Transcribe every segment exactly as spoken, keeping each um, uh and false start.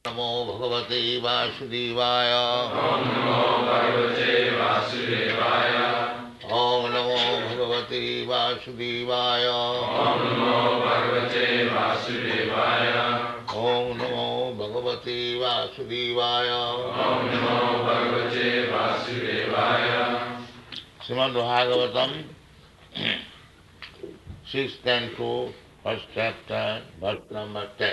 नमो भगवते वासुदेवाय Om Namo Bhagavate Vasudevaya. Om Namo Bhagavate Vasudevaya Om Namo Bhagavate Vasudevaya. Om Namo Bhagavate Vasudevaya Om Namo Bhagavate Vasudevaya. Srimad Bhagavatam sixth canto, first chapter, verse number ten.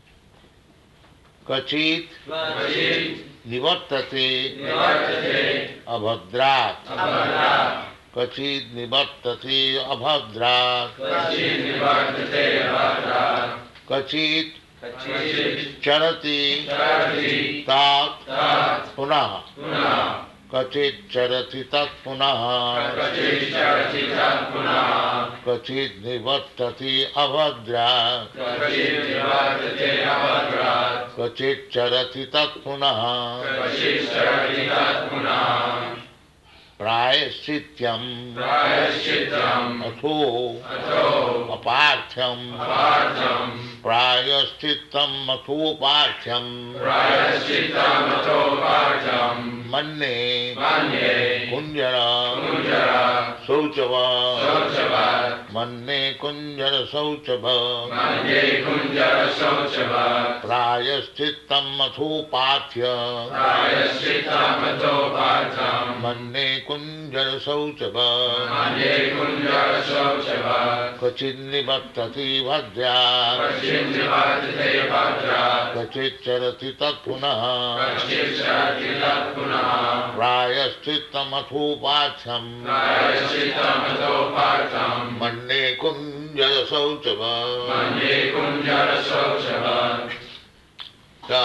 Kachit Vajit nivartate Nivartate abhadrat Abhadrat. Kachit nivartate abhadrat Kachit Nivartate Abhadrat. Kachit Kachit charati Charati tat Tat punaha Punah. Kachit charati tat punaha Kachit Charati Tat Punah. Kachit nivartate abhadrat Kachit Nivartate Abhadrat. Kachit charati tat punaha Kachit Charati Tat Punah. Prayaschityam Prayaschitam atho Ato aparthyam Apartam. Prayaschitam atho aparthyam Prayaschitam Ato Apartam. Manne Manye kunjara Kunjara Sauchava Sauchavat. Manne kunjara Sauchava Manye Kunjara Sauchavat. Prayaschitam atho pathya Prayaschitam Ato Apartam. Manne kunjara Sauchava Manye Kunjara Sauchavat. Kachit nivartati bhadra Kachit Nivartate Abhadrat. Kachit charati tat punaha Kachit Charati Tat Punah. Prayaschitam atho patham Prayaschitam Ato Apartam. Manne kunjara Sauchava Manye Kunjara Sauchavat. So,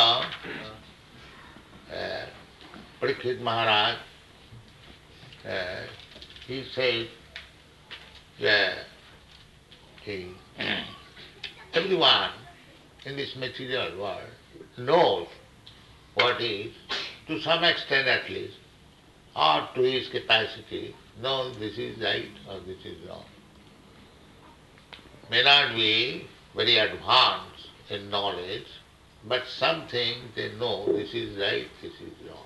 uh, Parikshit Maharaj, uh, he said that he, everyone in this material world knows what is, to some extent at least, or to his capacity, knows this is right or this is wrong. May not be very advanced in knowledge, but something they know this is right, this is wrong.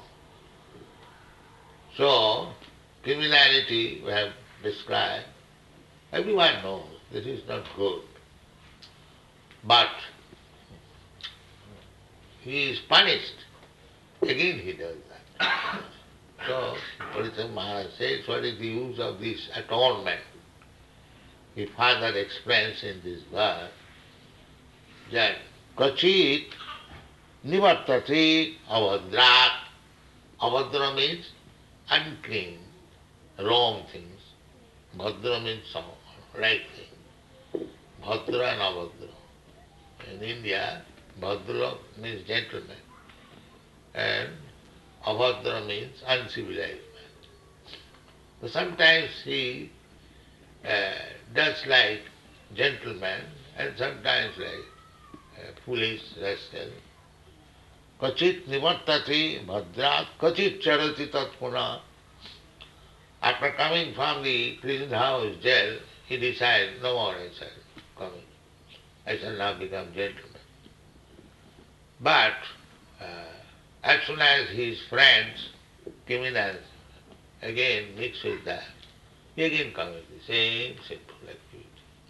So, criminality we have described, everyone knows this is not good. But he is punished, again he does that. So, Parikshit Maharaj says, what is the use of this atonement? He further explains in this verse that Kachit nivartate avadrat. Avadra means unclean, wrong things. Bhadra means some right thing. Bhadra and avadra. In India, Bhadra means gentleman and avadra means uncivilized man. So sometimes he uh, does like gentleman and sometimes like uh, foolish rascal. Kachit nivartati bhadrat, kachit charati tat punah. After coming from the prison house, jail, he decided, no more I shall come. I shall now become gentleman. But uh, as soon as his friends, criminals, again mix with that, he again commits the same sinful activity.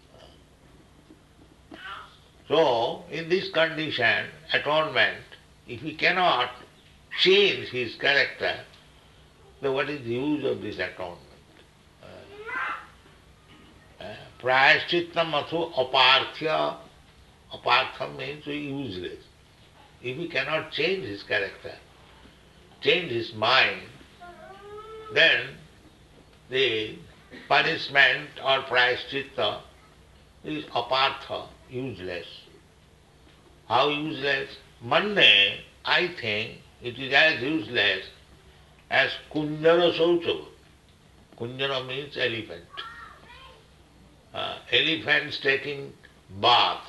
So, in this condition, atonement, if he cannot change his character, then what is the use of this atonement? Prayaschitam atho aparthya. Apartham means useless. If he cannot change his character, change his mind, then the punishment or prayaschitta is apartha, useless. How useless? Manne, I think, it is as useless as kunjara sauchava. Kunjara means elephant. Uh, elephants taking bath.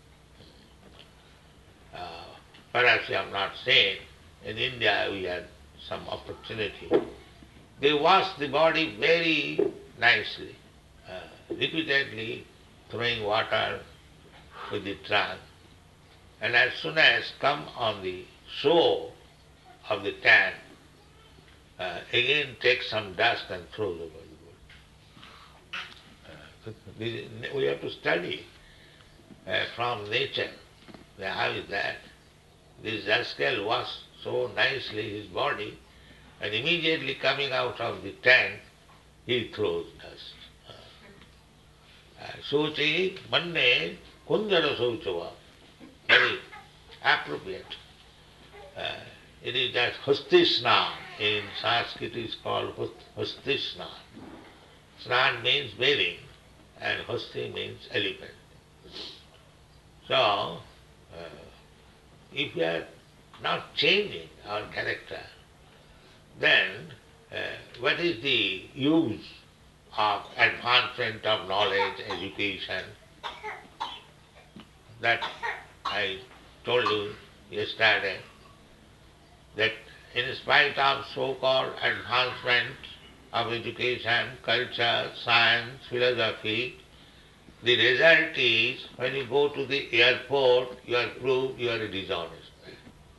Uh, perhaps you have not seen, in India we had some opportunity. They wash the body very nicely, uh, repeatedly throwing water with the trunk. And as soon as come on the show of the tank, uh, again takes some dust and throws over the wood. Uh, this- we have to study uh, from nature. How is that? This rascal washed so nicely his body, and immediately coming out of the tank, he throws dust. Sochi, manne, kunjara sauchava. Very appropriate. Uh, it is that Hasti in Sanskrit it is called Hasti Snan. Snan means bathing and Hasti means elephant. So, uh, if we are not changing our character, then uh, what is the use of advancement of knowledge, education? That I told you yesterday, that in spite of so-called advancement of education, culture, science, philosophy, the result is when you go to the airport, you are proved you are a dishonest man.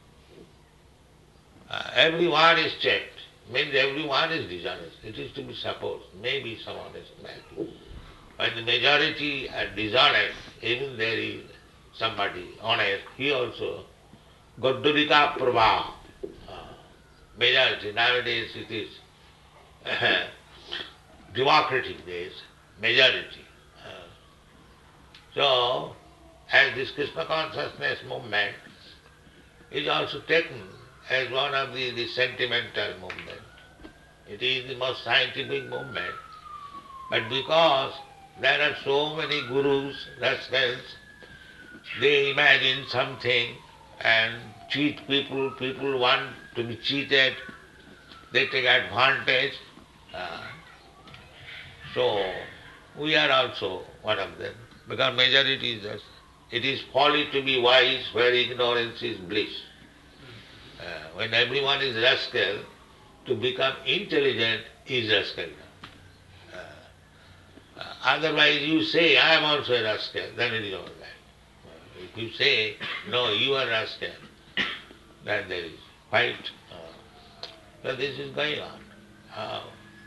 Uh, everyone is checked, means everyone is dishonest. It is to be supposed, maybe some honest man. When the majority are dishonest, even there is somebody honest, he also, Gaddurika Prabha, uh, majority, nowadays it is uh, democratic days, majority. Uh, so, as this Krishna consciousness movement is also taken as one of the, the sentimental movement. It is the most scientific movement, but because there are so many gurus, rascals, they imagine something and cheat people, people want to be cheated, they take advantage. Uh, so, we are also one of them, because majority is us. It is folly to be wise where ignorance is bliss. Uh, when everyone is rascal, to become intelligent is rascal. Uh, uh, otherwise you say, I am also a rascal, then it is all right. Uh, if you say, no, you are rascal, then there is fight. Uh, so this is going on. Uh,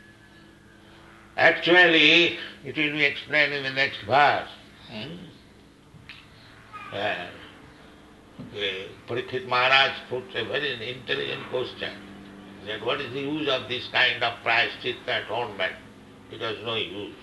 actually, it will be explained in the next verse. Hmm? Uh, Parikshit Maharaj puts a very intelligent question, that what is the use of this kind of prayaschitta atonement? It has no use.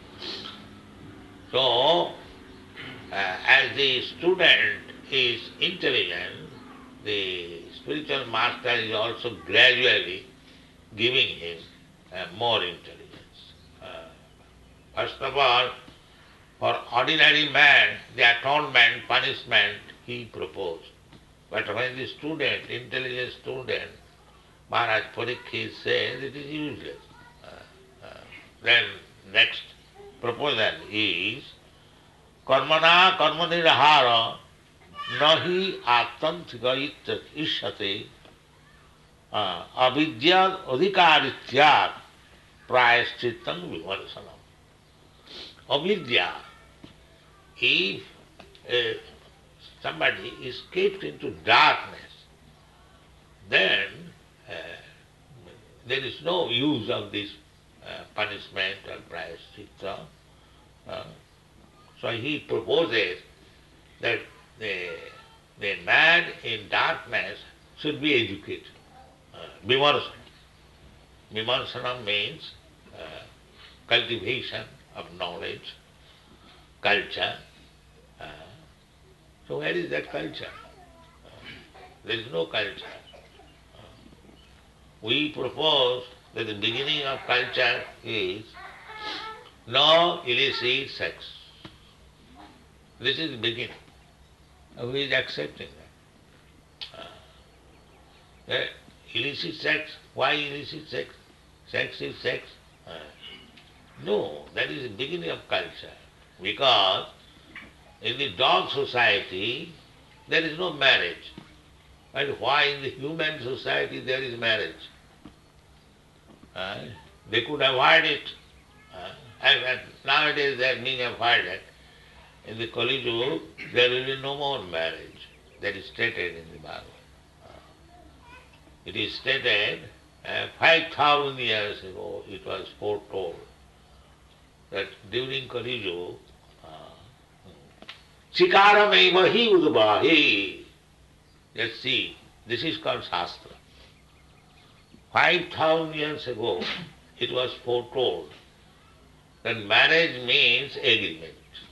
So, uh, as the student is intelligent, the spiritual master is also gradually giving him uh, more intelligence. Uh, first of all, for ordinary man, the atonement, punishment, he proposed. But when the student, intelligent student, Maharaj Parikshit says it is useless. Uh, uh, then next proposal is karmana karmanirahara nahi atantika ishyate avidya adhikarityat prayaschitam vimarsanam. Avidya, if uh, somebody is kept into darkness, then uh, there is no use of this uh, punishment or prayaschitta. Uh, so he proposes that the, the man in darkness should be educated. Uh, Vimarsana. Vimarsana means uh, cultivation of knowledge, culture. Uh, so where is that culture? Uh, there is no culture. Uh, we propose that the beginning of culture is no illicit sex. This is the beginning. Who is accepting that? Uh, that illicit sex, why illicit sex? Sex is sex. Uh, no, that is the beginning of culture. Because in the dog society, there is no marriage. And why in the human society there is marriage? Uh, they could avoid it. Uh, and, and nowadays they are being avoided. In the Kali Yuga, there will be no more marriage. That is stated in the Bhagavad. Uh, It is stated uh, five thousand years ago it was foretold that during Kali Yuga, Chikarameva hi udvahi. Let's see, this is called Shastra. Five thousand years ago it was foretold that marriage means agreement.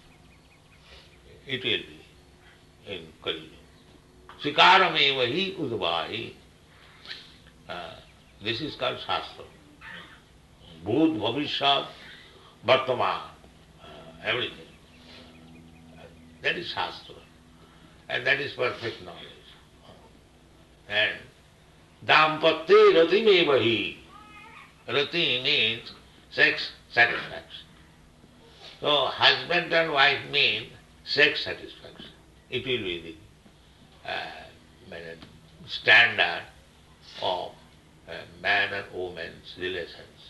It will be in Kali Yuga. Chikarameva hi udvahi. Uh, this is called Shastra. Bhut, Bhavishyat, Vartaman, uh, everything. That is Shastra. And that is perfect knowledge. And Dampatya Ratimeva hi. Rati means sex satisfaction. So husband and wife mean sex satisfaction. It will be the uh, standard of uh, man and woman's relations.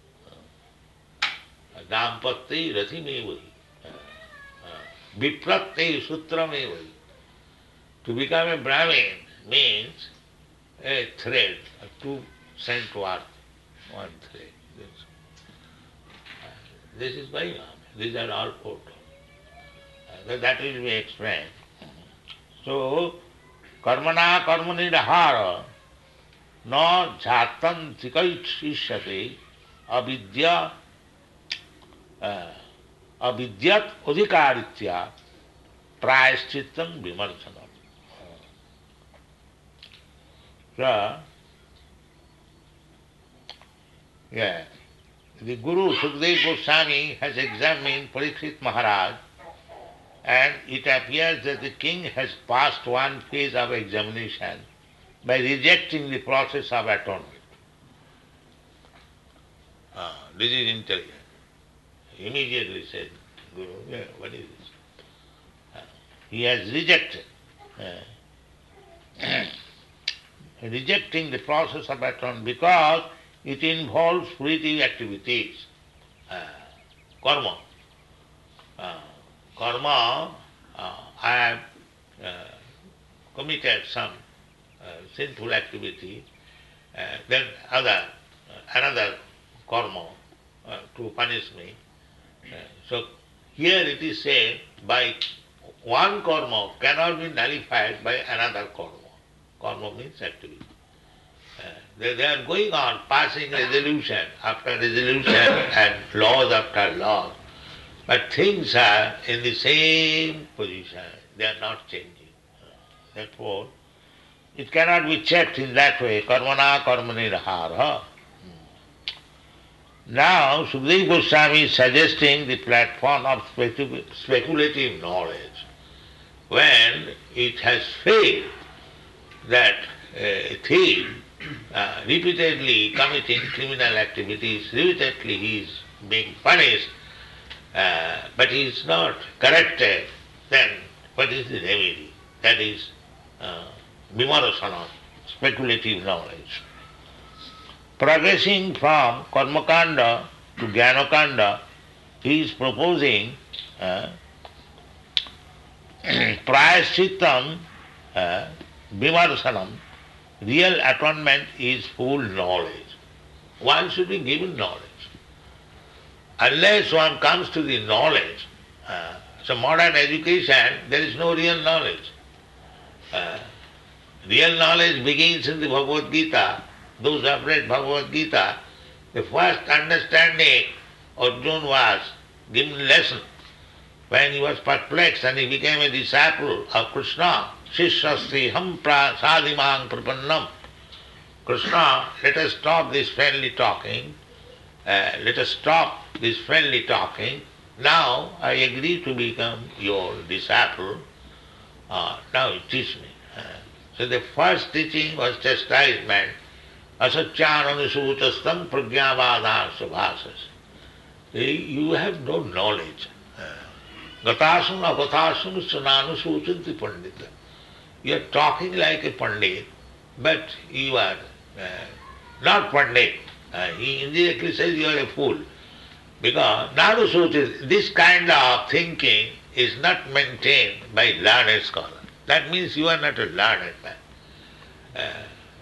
Dampatya Ratimeva hi. Vipratte Sutrameva hi. To become a Brahmin means a thread, a two cent worth, one thread. This, uh, this is going on. These are all foretold. Uh, that will be explained. So, karmana karmani rahara na jhatam tikaitishyate avidya uh, avidyat adhikaritya prayashchitam vimarsanam. So, yeah, the Guru Sukadeva Goswami has examined Parikshit Maharaj, and it appears that the king has passed one phase of examination by rejecting the process of atonement. Ah, this is intelligent. Immediately said, Guru, yeah, what is this? Ah, he has rejected. Uh, rejecting the process of atonement because it involves fruitive activities, uh, karma. Uh, karma, uh, I have uh, committed some uh, sinful activity, uh, then other, uh, another karma uh, to punish me. Uh, so here it is said, by one karma cannot be nullified by another karma. Karma means activity. Uh, they, they are going on, passing resolution after resolution and laws after laws. But things are in the same position. They are not changing. Uh, therefore, it cannot be checked in that way. Karmana karmani rahara. Now, Sukadeva Goswami is suggesting the platform of specu- speculative knowledge. When it has failed that a thief uh, repeatedly committing criminal activities, repeatedly he is being punished, uh, but he is not corrected, then what is the remedy? That is uh, vimarasana, speculative knowledge. Progressing from karmakanda to jnanakanda, he is proposing uh, prayashchitam uh, vimarsanam. Real atonement is full knowledge. One should be given knowledge. Unless one comes to the knowledge, uh, so modern education, there is no real knowledge. Uh, real knowledge begins in the Bhagavad Gita. Those who have read Bhagavad Gita, the first understanding Arjuna was given lesson when he was perplexed and he became a disciple of Krishna. Shishyasti ham prasadimang prapannam. Krishna, let us stop this friendly talking. Uh, let us stop this friendly talking. Now I agree to become your disciple. Uh, now teach me. Uh, so the first teaching was chastisement. Asacchyananusūtastam pragyavādān subhāsas. You have no knowledge. Gatāsum agatāsum sananusūchanti pandita. You are talking like a pandit, but you are uh, not pandit. Uh, he indirectly says you are a fool. Because nanusūchanti, this kind of thinking is not maintained by learned scholars. That means you are not a learned man. Uh,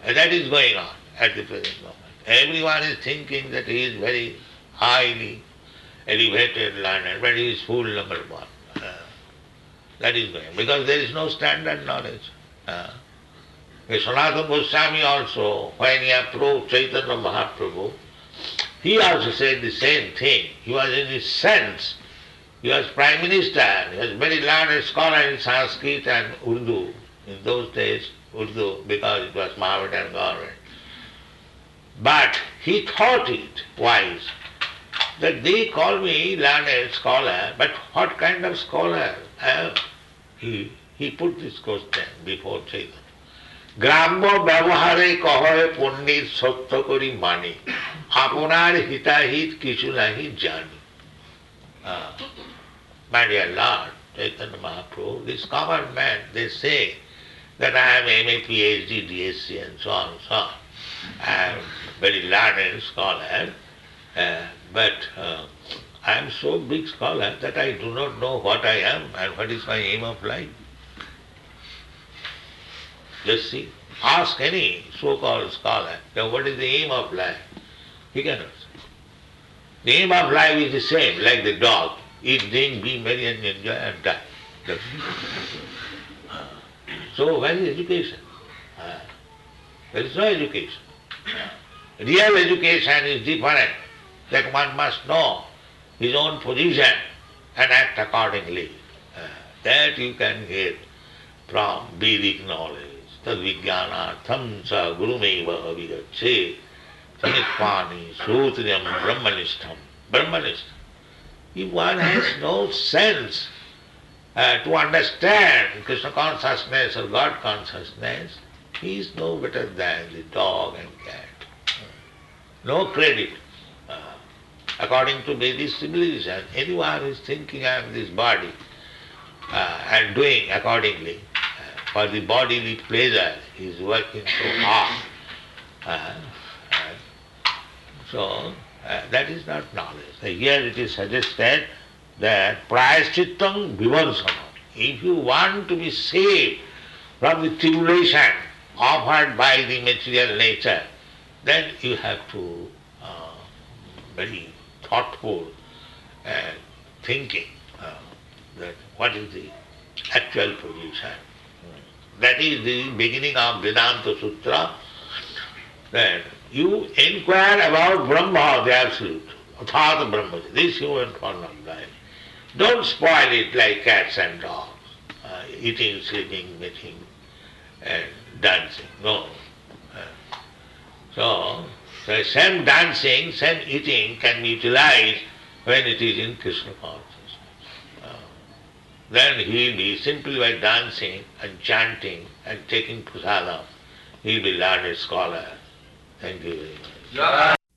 That is going on at the present moment. Everyone is thinking that he is very highly elevated, learned, but he is fool number one. Uh, that is going on. Because there is no standard knowledge. Uh, Sanatana Goswami also, when he approached Chaitanya Mahaprabhu, he also said the same thing. He was in his sense. He was Prime Minister. He was very learned scholar in Sanskrit and Urdu. In those days, Urdu, because it was Mohammedan government. But he thought it wise that they call me learned scholar, but what kind of scholar I am? He, he put this question before Chaitanya. গ্রাম্য ব্যবহারে কহে পণ্ডিত সত্য করি মানি আপনার হিতাহিত কিছু নাহি জানি. My dear Lord, Chaitanya Mahaprabhu, this common man, they say that I am M A, PhD, D S C and so on and so on. I am very learned scholar, uh, but uh, I am so big scholar that I do not know what I am and what is my aim of life. Just see, ask any so-called scholar, now what is the aim of life? He cannot say. The aim of life is the same, like the dog. Eat, drink, be merry and enjoy and die. That's it. So where is education? There is no education. Real education is different, that one must know his own position and act accordingly. That you can get from Vedic knowledge. Tad vijnanartham sa gurumeva avigacche sanitpani sutryam brahmanishtam. Brahmanishtam. If one has no sense uh, to understand Krishna consciousness or God consciousness, he is no better than the dog and cat. No credit. Uh, according to Vedic civilization, anyone who is thinking I am this body uh, and doing accordingly, for the bodily pleasure, he is working so hard. Uh, uh, so, uh, that is not knowledge. So here it is suggested that prayashchittam vivansana. If you want to be saved from the tribulation offered by the material nature, then you have to uh, very thoughtful and thinking uh, that what is the actual position. That is the beginning of Vedanta Sutra, that you inquire about Brahma, the Absolute, Athata Brahma, this human form of life. Don't spoil it like cats and dogs, uh, eating, sleeping, mating, and dancing. No. Uh, so, the same dancing, same eating can be utilized when it is in Krishna consciousness. Then he will be simply by dancing and chanting and taking prasadam, he will be learned scholar. Thank you very much.